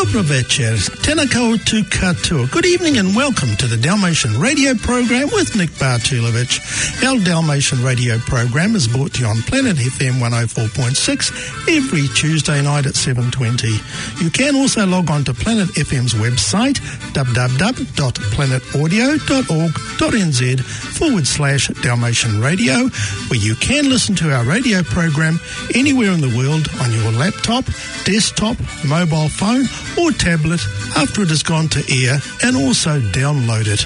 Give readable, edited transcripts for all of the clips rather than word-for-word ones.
Dobro večer, Tenako tu Katur. Good evening and welcome to the Dalmatian Radio Program with Nick Bartulovic. Our Dalmatian Radio Program is brought to you on Planet FM 104.6 every Tuesday night at 7:20. You can also log on to Planet FM's website, www.planetaudio.org.nz/Dalmatian Radio, where you can listen to our radio program anywhere in the world on your laptop, desktop, mobile phone or tablet after it has gone to air, and also download it.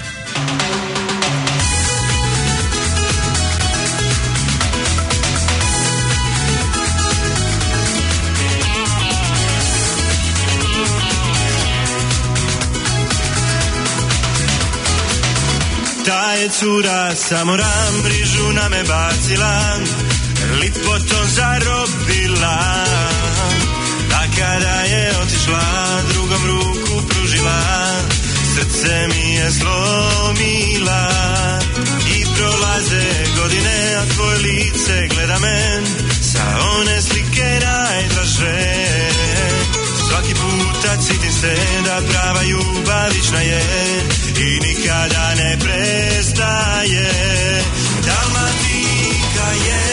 Ta je cura samo mrižu na me bacila, lipotom zarobila. Kada je otišla, drugom ruku pružila, srce mi je slomila. I prolaze godine, a tvoje lice gleda men, sa one slike najdraže. Svaki puta citim se da prava ljubavična je i nikada ne prestaje. Dalmatinka je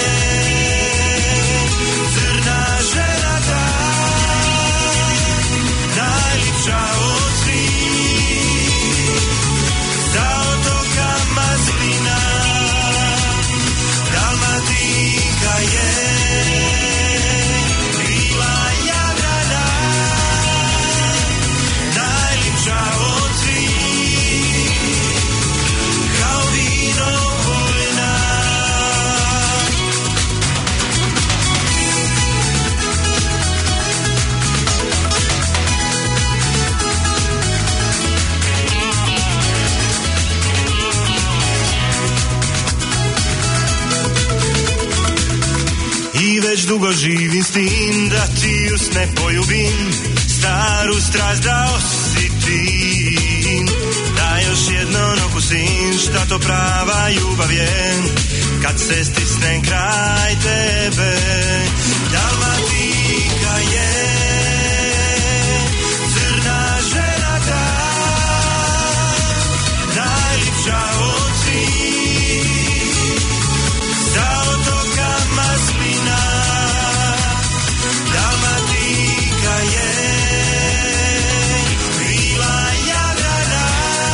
crna žena ta, najljepša od svih, sa otoka Mazlina. Dalmatinka je krila Jadrana, najljepša od svih, kao vino vojna. I već dugo živim s tim da ti usne poljubim, staru strast da osjetim, da još jednom okusim šta to prava ljubav je, kad se stisnem kraj tebe. Dalmatinka je crna žena ta, najljepša od svih, sa otoka Mazlina. Dalmatinka je krila Jadrana,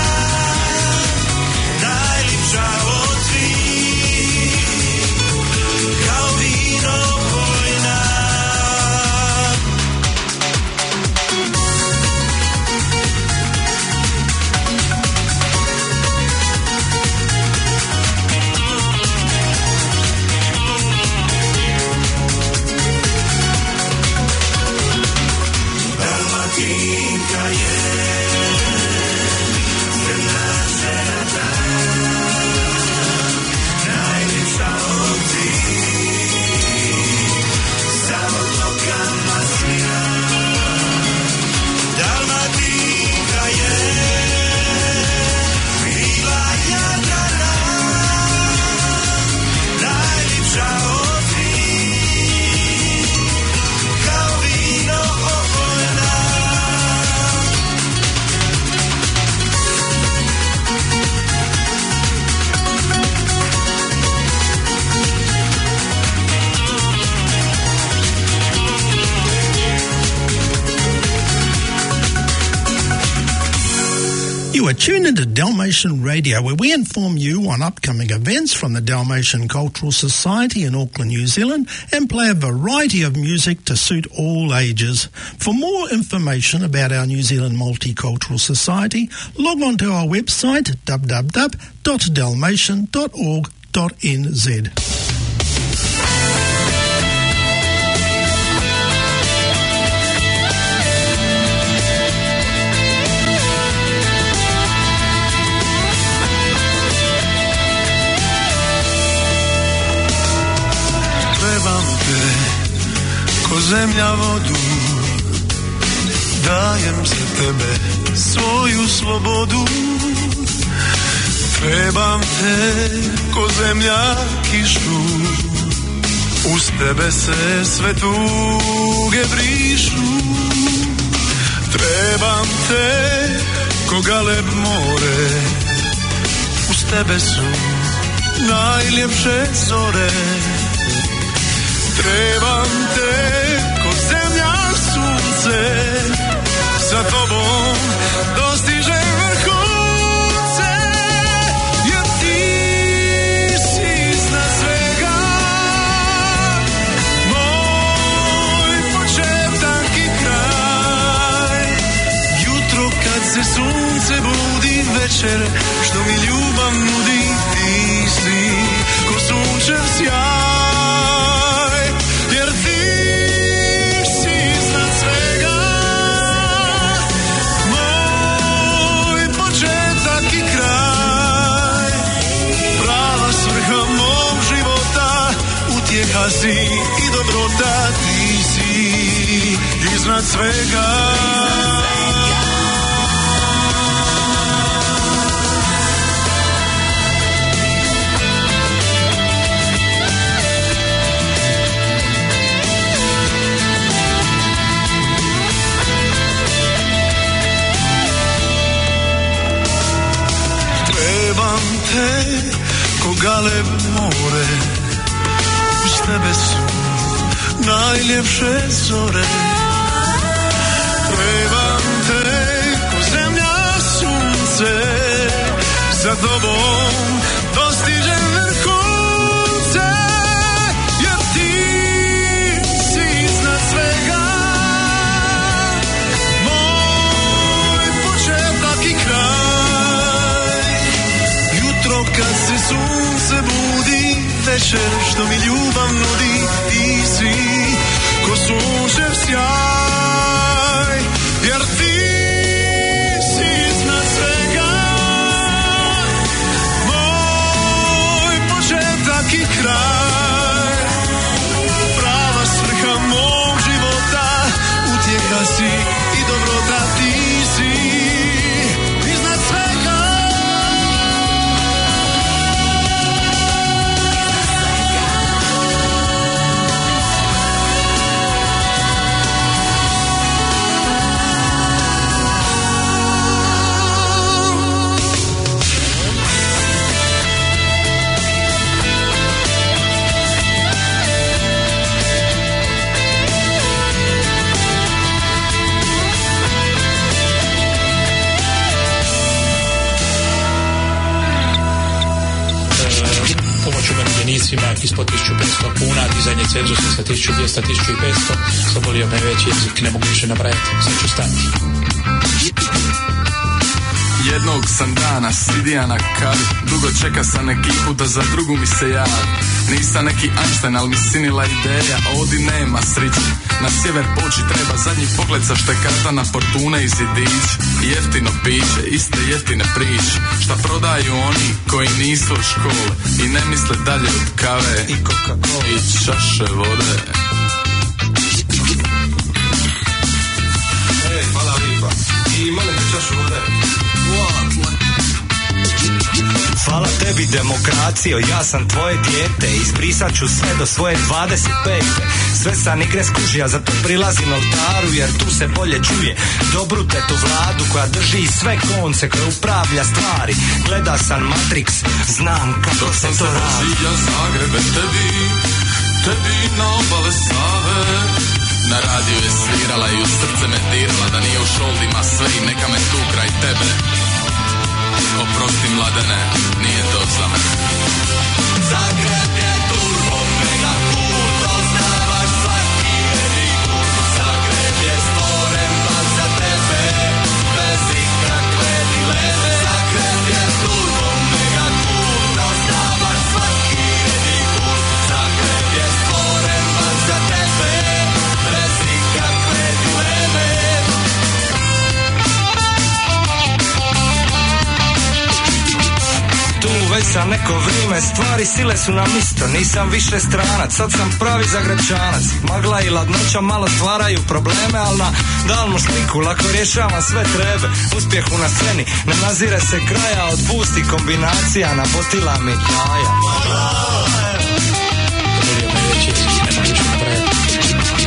najljepša od svih, kao vino vojna. Dalmatinka je crna žena ta, najljepša od svih, sa otoka Mazlina. Dalmatinka je krila Jadrana, najljepša od svih, kao vino opojena. You are tuned into Dalmatian Radio, where we inform you on upcoming events from the Dalmatian Cultural Society in Auckland, New Zealand, and play a variety of music to suit all ages. For more information about our New Zealand Multicultural Society, log on to our website, www.dalmatian.org.nz. Ko zemlja vodu, dajem za tebe svoju slobodu. Trebam te ko zemlja kišu, uz tebe se sve tuge brišu. Trebam te ko galeb more, uz tebe su najljepše zore. Trebam te ko zemlja sunce, sa tobom dostižem vrhunce, jer ti si iznad svega, moj početak i kraj. Jutro kad se sunce budi, večer što mi ljubav nudi, ti si ko sunčev sjaj, jer ti si iznad svega, moj početak i kraj. Prava svrha mog života, utjeha si i dobrota, ti si iznad svega. Trebam te ko galeb more, uz tebe su najljepše zore. Trebam te ko zemlja sunce, za tobom dostižem vrhunce, jer ti si iznad svega, moj početak i kraj. Jutro kad se sunce budi, večer što mi ljubav nudi, ti si ko sunčev sjaj, jer ti si iznad svega, moj početak i kraj. Prava svrha mog života, utjeha si i dobrota, ti si iznad svega. umirovljenicima ispod 1500 kuna, dizanje cenzusa sa 1200, 1500, zabolio me već jezik, ne mogu više nabrajati, sad ću stati. Jednog sam dana sidija na kavi, dugo čeka sam ekipu da za drugu mi se javi. Nisam neki Einstein, al mi sinila ideja, ovdje nema sriće. Na sjever poći treba zadnji pogled sa štekata na portune i zidić. Jeftino piće, iste jeftine priče, šta prodaju oni koji nisu od škole i ne misle dalje od kave i Coca-Cola i čaše vode. Ej, hvala lipa. I molim te čašu vode. Hvala tebi demokracijo, ja sam tvoje dijete, izbrisat ću sve do svoje 25. Sve sam igre skužija, zato prilazim oltaru, jer tu se bolje čuje dobru tetu vladu koja drži sve konce, koja upravlja stvari. Gleda sam Matrix, znam kako se to radi. Ja Zagrebe tebi na obale Save. Na radiju je svirala i u srce me dirala, da nije u šoldima sve i neka me tu kraj tebe. Oprosti mladene, nije to za mene. Zagreb je turbo mega cool, to znavaš svaki redikur. Zagreb je stvoren baš za tebe, bez ikakve dileme. Zagreb je turbo mega cool, to znavaš svaki redikur. Zagreb je stvoren baš za tebe, bez ikakve dileme. Tu već sam neko vrijeme, stvari sile su nam isto, nisam više stranac, sad sam pravi Zagrebčanac. Magla i ladnoća malo stvaraju probleme, al na dalnu sliku lako rješavam sve trebe. Uspjehu na sceni ne nazire se kraja, od pusti kombinacija na botila mi jaja. Zabolio me već jezik, ne mogu više nabrajati. Živi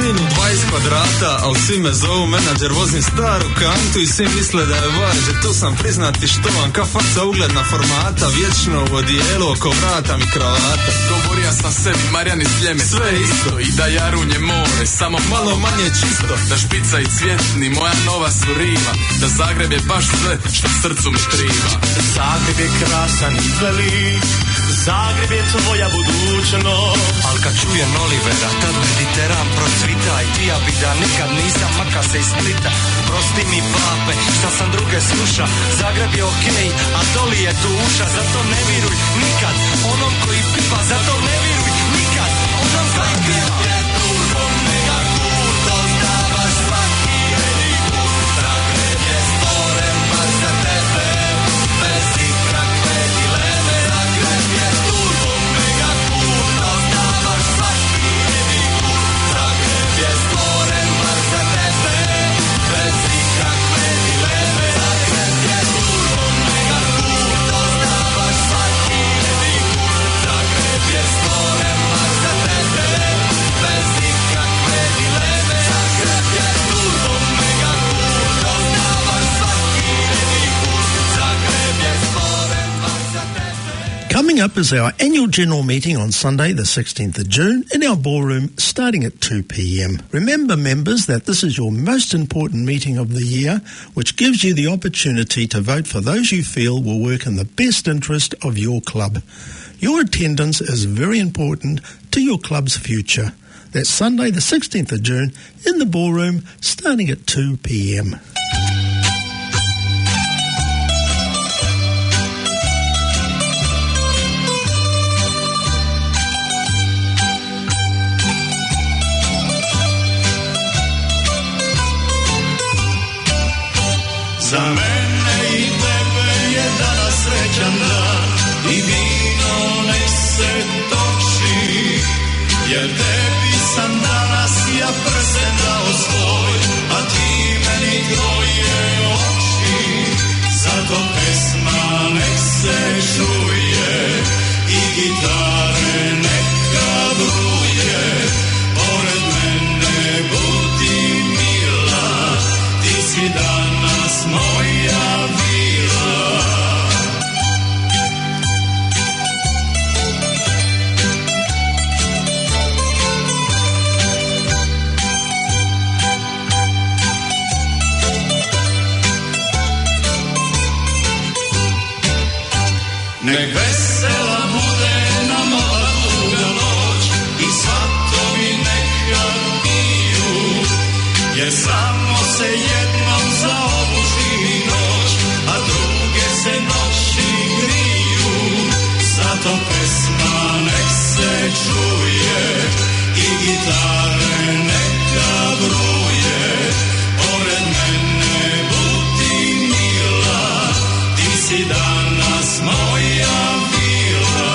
stinu 20 kvadrata, al svi me zovu menadžer, vozim staru kantu i svi misle da je važer. Tu sam priznati štovan, ka faca ugledna formata, vječno u odijelu oko vrata mi kravata. Govorio sam sebi, Marjan iz Sljeme, sve isto, i da Jarunje more, samo malo manje čisto. Da Špica i Cvjetni, moja nova su riva, da Zagreb je baš sve što srcu mi triva. Zagreb je krasan i velik, Zagreb je tvoja budućnost. Al kad čujem Olivera, tad Mediteran procvita i ti ja bi da nikad nisam maka se iz Splita. Prosti mi pape, šta sam druge sluša, Zagreb je okej, a doli je tu uša. Zato ne viruj nikad onom koji pipa, zato ne viruj nikad onom koji pipa. Turbom mega cool, to znavaš svaki redikul. Zagreb je stvoren baš za tebe, bez ikakve dileme. Zagreb je turbom mega cool, to znavaš svaki redikul. Zagreb je stvoren baš za tebe, bez ikakve dileme. Zagreb je turbom mega cool, to znavaš svaki redikul. Zagreb je stvoren baš za tebe, bez ikakve dileme. Zagreb je turbom mega cool, to znavaš svaki redikul. Zagreb je stvoren baš za tebe. Coming up is our annual general meeting on Sunday, the 16th of June, in our ballroom starting at 2 p.m. Remember, members, that this is your most important meeting of the year, which gives you the opportunity to vote for those you feel will work in the best interest of your club. Your attendance is very important to your club's future. That's Sunday, the 16th of June, in the ballroom starting at 2 p.m. Za mene i tebe je danas srećan dan i vino nek se toči, jer tebi sam danas ja prsten dao svoj, a ti meni tvoje oči. Zato pesma nek se čuje i gitare neka bruje, pored mene budi mila, ti si danas moja vila. Nek vesela bude nam ova duga noć i svatovi neka piju, jer samo se jednom za ovu živi noć, a druge se noći griju. Zato pesma nek se čuje i gitare neka bruje, pored mene budi mila, ti si danas moja vila.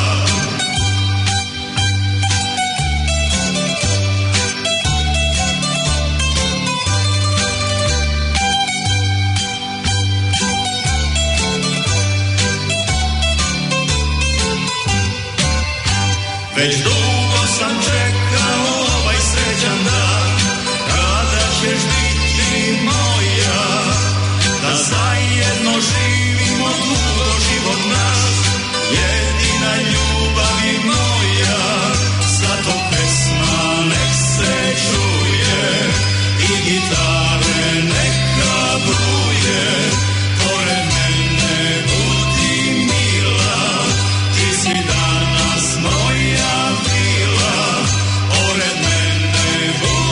Već dugo sam čekao ovaj srećan dan, kada ćeš biti moja, da zajedno živimo dugo život naš, jedina ljubavi moja. Zato pesma nek se čuje i gitare neka bruje, pored mene budi mila, ti si danas moja vila, pored mene budi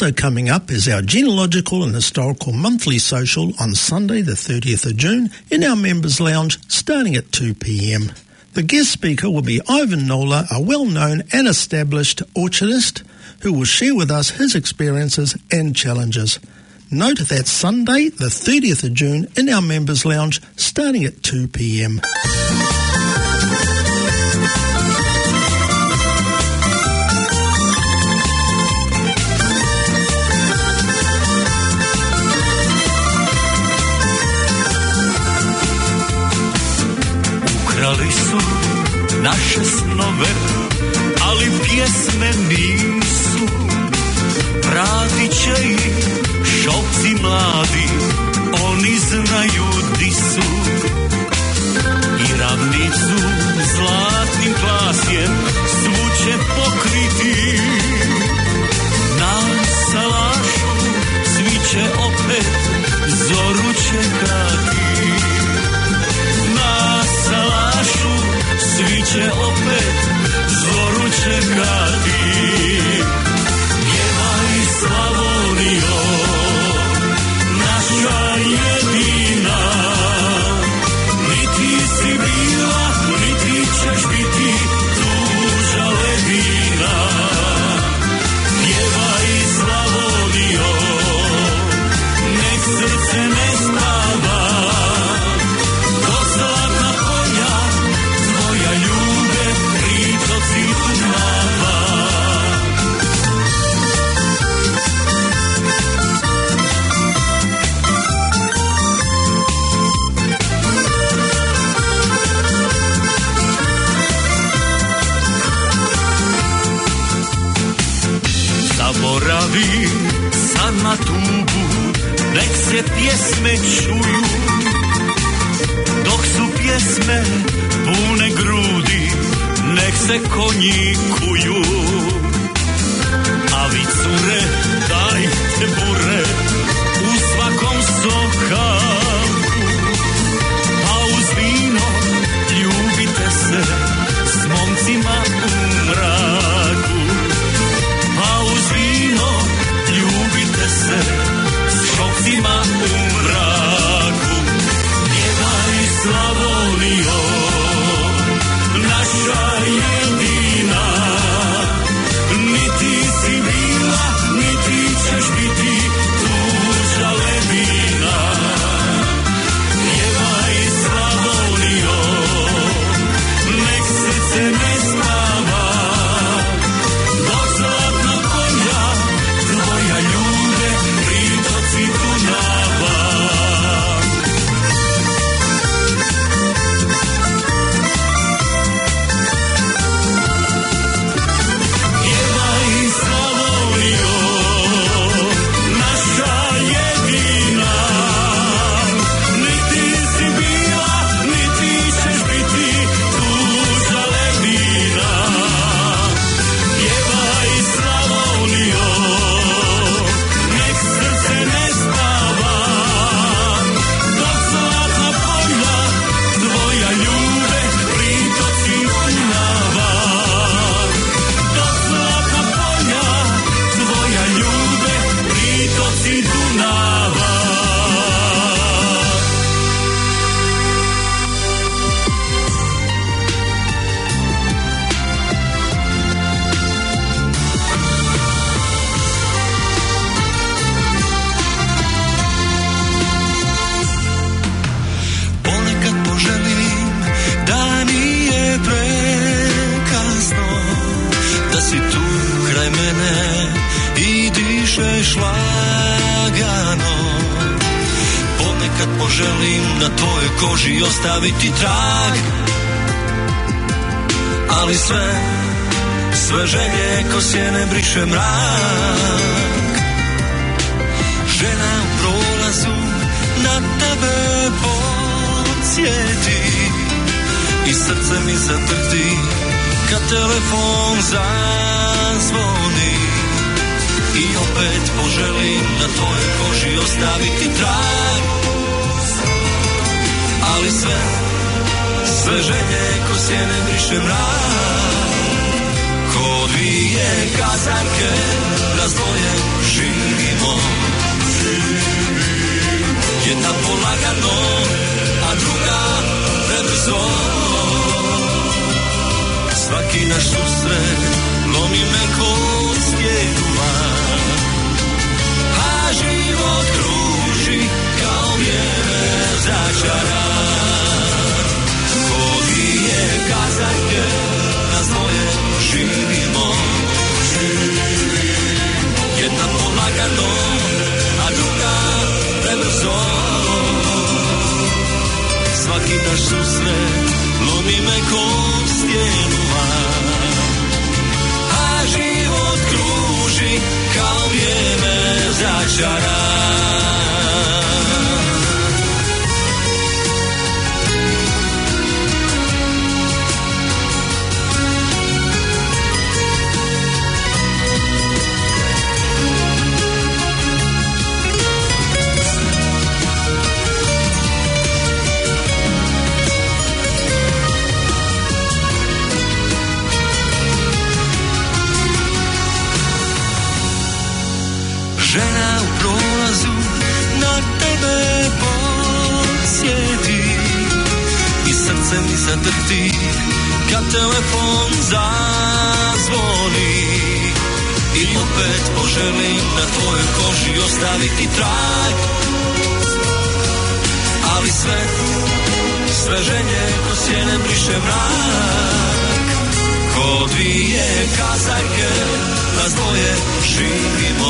Also coming up is our genealogical and historical monthly social on Sunday the 30th of June in our members' lounge starting at 2 p.m. The guest speaker will be Ivan Nola, a well-known and established orchardist who will share with us his experiences and challenges. Note that Sunday the 30th of June in our members' lounge starting at 2 p.m. Ukrali su naše snove, ali pjesme nisu. Vratit će ih šopci mladi, oni znaju di su. I ravnicu zlatnim klasjem svu će pokriti. Na salašu svi će opet zoru čekati. Na salašu svi će opet zoru čekati. Pjevaj Slavonijo, naša jedina, niti si bila, niti ćeš biti tuža ledina. Pjevaj Slavonijo, nek srce ne spava, do zlatna polja tvoja ljubav pritoci Dunava. Zaboravi sad na tugu, nek se pjesme čuju, dok su pjesme pune grudi, nek se konji kuju. A vi cure, dajte bure u svakom sokaku, a uz vino ljubite se s momcima u mraku. A uz vino ljubite se s šopcima u mraku. Pjevaj Slavonijo, naša jedina, niti si bila, niti ćeš biti tuža ledina. Pjevaj Slavonijo, nek srce ne spava, dok zlatna polja tvoja ljubav pritoci Dunava. Pjevaj Slavonijo, naša jedina, niti si bila, niti ćeš biti tuža ledina. Pjevaj Slavonijo, nek srce ne spava, dok zlatna polja tvoja ljubav pritoci Dunava. Dok zlatna polja tvoja ljubav pritoci Dunava. Ponekad poželim da nije prekasno, da si tu kraj mene i dišeš lagano. Ponekad poželim na tvojoj koži ostaviti trag, ali sve želje ko sjene briše mrak. Žena u prolazu na tebe podsjeti i srce mi zatrti kad telefon zazvoni. I opet poželim na tvojoj koži ostaviti trag, ali sve želje ko sjene briše mrak. ko dvije kazanke, nas dvoje živimo. Jedna polagano, a druga prebrzo. Svaki naš susret lomi me kod stjenuma, a život kruži kao vjener začaran. Ko dvije kazanke, nas dvoje živimo. Jedna polagano, a druga prebrzo. Svaki naš susret lomi me kod stjenuma, a život kruži kao vrijeme začaran. Žena u prolazu na tebe podsjeti i srce mi zadrti kad telefon zazvoni. I opet poželim na tvojoj koži ostaviti trag, ali sve želje ko sjene briše mrak. Ko dvije kazanke, nas dvoje živimo.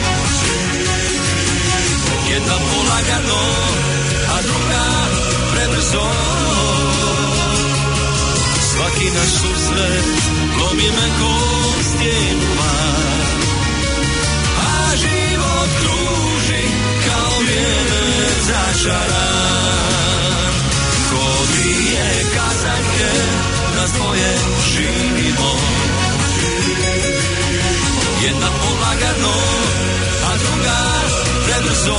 Jedna polagano, a druga prebrzo. Svaki naš susret lomi me kod stjenuma, a život kruži kao vjener začaran. Ko dvije kazanke, nas dvoje živimo. Jedna polagano, a druga prebrzo.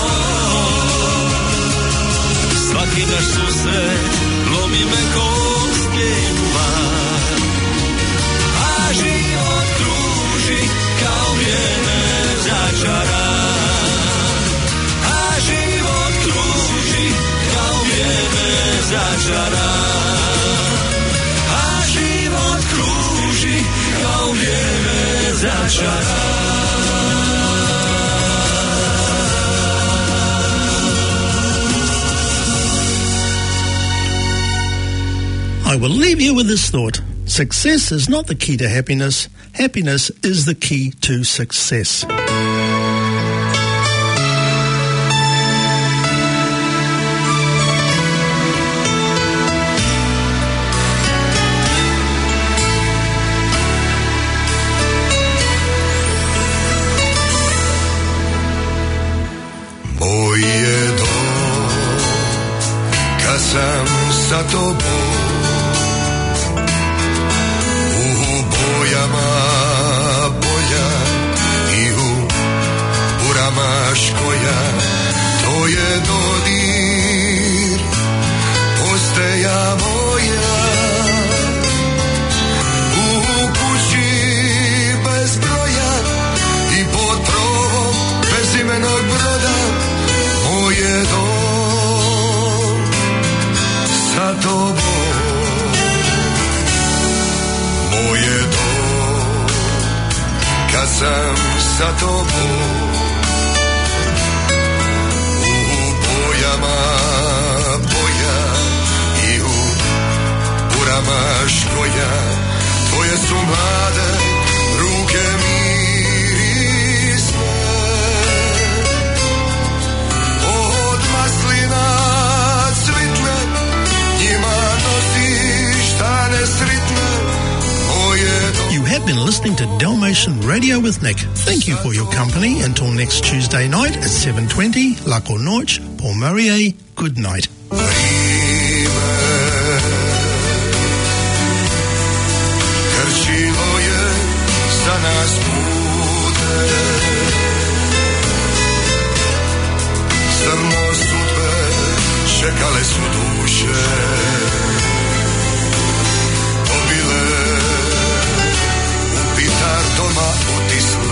Svaki naš susret lomi me kod stjenuma, a život kruži kao vjener začaran. A život kruži kao vjener začaran. A život kruži kao vjener začaran. I will leave you with this thought. Success is not the key to happiness. Happiness is the key to success. Moj je dom kad sam sa tobom, bolja i u burama škoja, to je dodir posteja moja. U kući bez broja i pod krovom bez imenog broda, moj je dom sa tobom. Moj je dom kad sam sa tobom, u bojama boja i u burama škoja, tvoje su mlade ruke mirisne, od maslina cvitle, njima nosiš tane sritne. You have been listening to Dalmatian Radio with Nick. Thank you for your company. Until next Tuesday night at 7:20, Lako Noć, Paul Murray, good night. Krčilo je za nas pute, crno sudbe čekale su duše, pobile Poti su